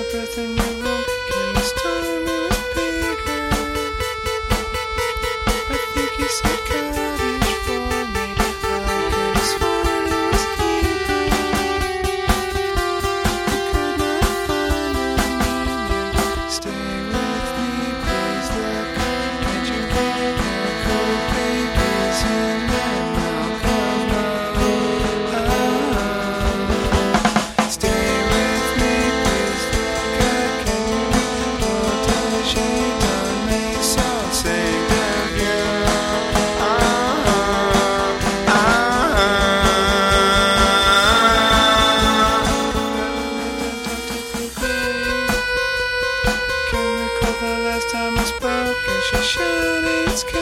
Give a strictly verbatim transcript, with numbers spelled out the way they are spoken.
my breath in your room. Can this time it was bigger? I think you said cottage for me. I could have sworn it was deeper. You could not find a meaning. Stay with me, please look. Can't you read the cold papers in that mouth of love? Stay with me, please look. Can you read Protégé d'un maison saved of you? Ah, ah, Can recall the last time we spoke and she shut its